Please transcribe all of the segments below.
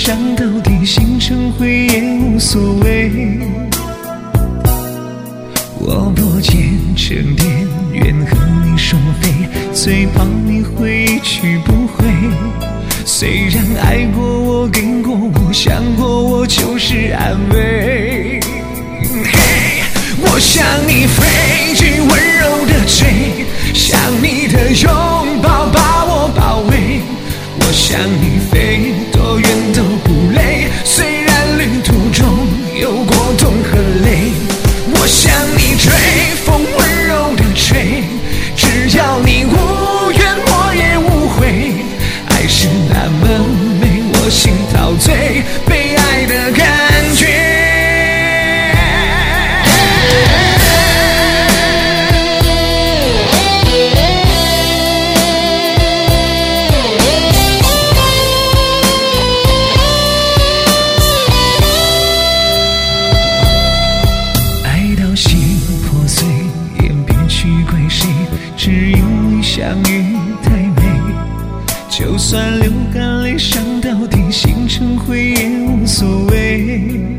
伤到底，心成灰也无所谓。我拨剑成蝶，愿和你双飞，最怕你回去不回。虽然爱过我，给过我，想过我，就是安慰。我向你飞去，温柔的追，想你的拥抱把我包围。我向你飞，多远都不累，虽然旅途中有过痛和泪。我向你追，风温柔的吹，只要你无怨我也无悔。爱是那么美，我心陶醉，被爱的感觉。只因为相遇太美，就算流干泪伤到底，心成灰也无所谓。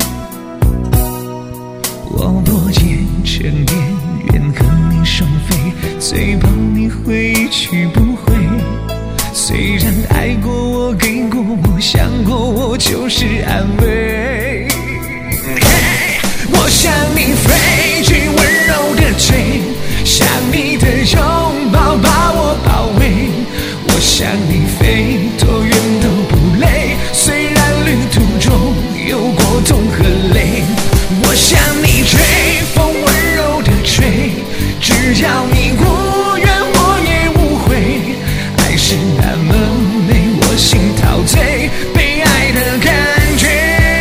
我拨剑成蝶，愿和你双飞，最怕你回去不回。虽然爱过我，给过我，想过我，就是安慰。我向你飞去，温柔的追，想你的拥抱把我包围。我向你飞，多远都不累，虽然旅途中有过痛和泪。我向你追，风温柔的吹，只要你无怨我也无悔。爱是那么美，我心陶醉，被爱的感觉。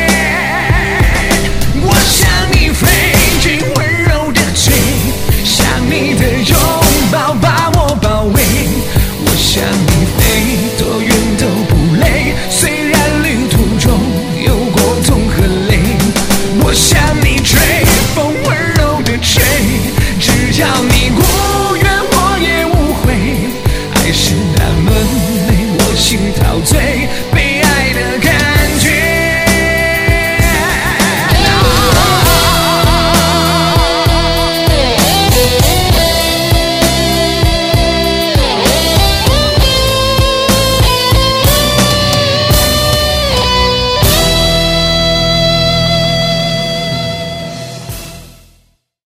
我向你飞去，温柔的追，想你的拥抱把我包围。我向你飞，多远都不累，虽然旅途中有过痛和泪。我向你追，风温柔的吹，只要你无怨我也无悔。爱是那么美，我心陶醉。